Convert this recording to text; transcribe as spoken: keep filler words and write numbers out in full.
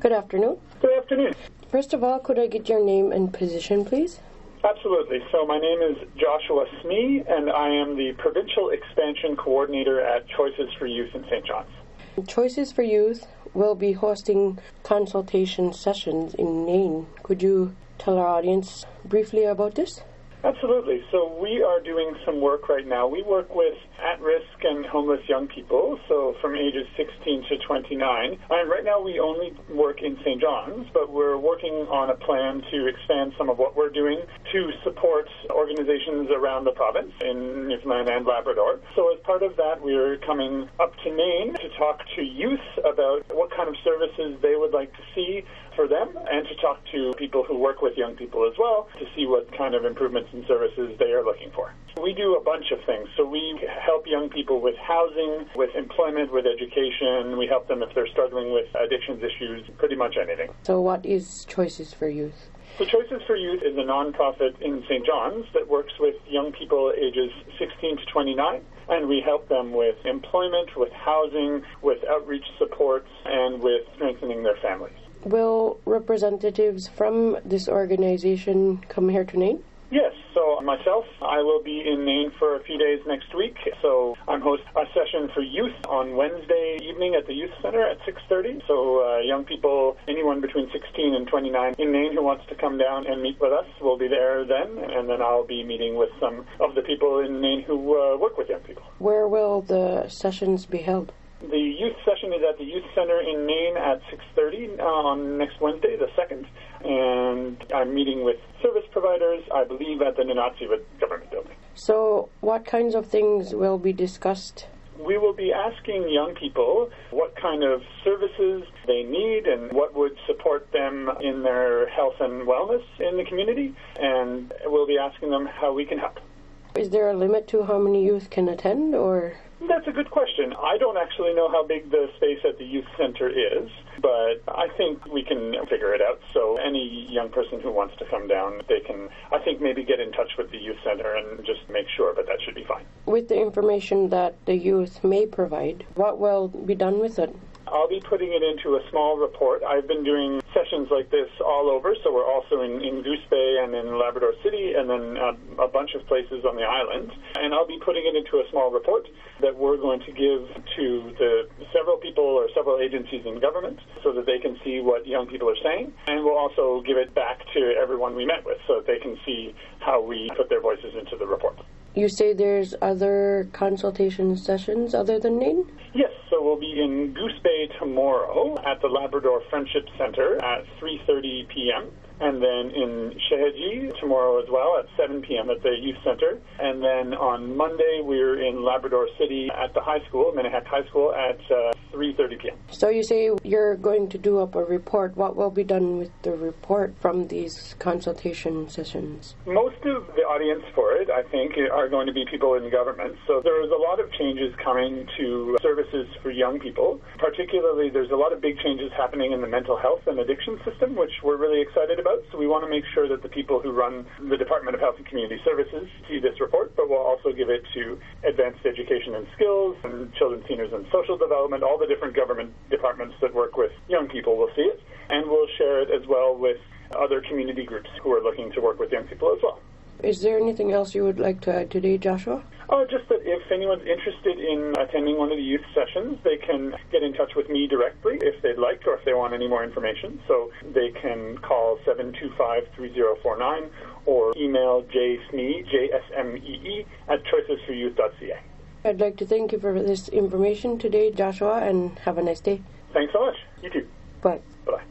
Good afternoon. Good afternoon. First of all, could I get your name and position, please? Absolutely. So my name is Joshua Smee, and I am the Provincial Expansion Coordinator at Choices for Youth in Saint John's. Choices for Youth will be hosting consultation sessions in Nain. Could you tell our audience briefly about this? Absolutely. So we are doing some work right now. We work with at-risk and homeless young people, so from ages sixteen to twenty-nine. And right now we only work in Saint John's, but we're working on a plan to expand some of what we're doing to support organizations around the province in Newfoundland and Labrador. So as part of that, we're coming up to Nain to talk to youth about what kind of services they would like to see for them, and to talk to people who work with young people as well to see what kind of improvements and services they are looking for. We do a bunch of things. So we help young people with housing, with employment, with education. We help them if they're struggling with addictions issues, pretty much anything. So what is Choices for Youth? So Choices for Youth is a nonprofit in Saint John's that works with young people ages sixteen to twenty-nine, and we help them with employment, with housing, with outreach supports, and with strengthening their families. Will representatives from this organization come here to Nain? Yes, so myself, I will be in Nain for a few days next week. So I'm hosting a session for youth on Wednesday evening at the Youth Center at six thirty. So uh, young people, anyone between sixteen and twenty-nine in Nain who wants to come down and meet with us will be there then. And then I'll be meeting with some of the people in Nain who uh, work with young people. Where will the sessions be held? The youth session is at the Youth Center in Nain at six thirty uh, on next Wednesday, the second. And I'm meeting with service providers, I believe, at the Nunatsiavut Government Building. So what kinds of things will be discussed? We will be asking young people what kind of services they need and what would support them in their health and wellness in the community. And we'll be asking them how we can help. Is there a limit to how many youth can attend, or...? That's a good question. I don't actually know how big the space at the youth center is, but I think we can figure it out. So any young person who wants to come down, they can, I think, maybe get in touch with the youth center and just make sure, but that should be fine. With the information that the youth may provide, what will be done with it? I'll be putting it into a small report. I've been doing sessions like this all over, so we're also in, in Goose Bay and in Labrador City and then uh, a bunch of places on the island. And I'll be putting it into a small report that we're going to give to the several people or several agencies in government so that they can see what young people are saying. And we'll also give it back to everyone we met with so that they can see how we put their voices into the report. You say there's other consultation sessions other than Nain? Yes, so we'll be in Goose Bay tomorrow at the Labrador Friendship Center at three thirty p.m. and then in Sheheji tomorrow as well at seven p.m. at the Youth Center. And then on Monday we're in Labrador City at the high school, Minnehack High School, at uh, three thirty p.m. So you say you're going to do up a report. What will be done with the report from these consultation sessions? Most of the audience for it, I think, are going to be people in government. So there is a lot of changes coming to services for young people. Particularly, there's a lot of big changes happening in the mental health and addiction system, which we're really excited about. So we want to make sure that the people who run the Department of Health and Community Services see this report, but we'll also give it to Advanced Education and Skills and Children, Seniors, and Social Development. All the different government departments that work with young people will see it, and we'll share it as well with other community groups who are looking to work with young people as well. Is there anything else you would like to add today, Joshua? Oh, just that if anyone's interested in attending one of the youth sessions, they can get in touch with me directly if they'd like or if they want any more information. So they can call seven two five, three zero four nine or email jsmee, J S M E E, at choices for youth dot c a. I'd like to thank you for this information today, Joshua, and have a nice day. Thanks so much. You too. Bye. Bye.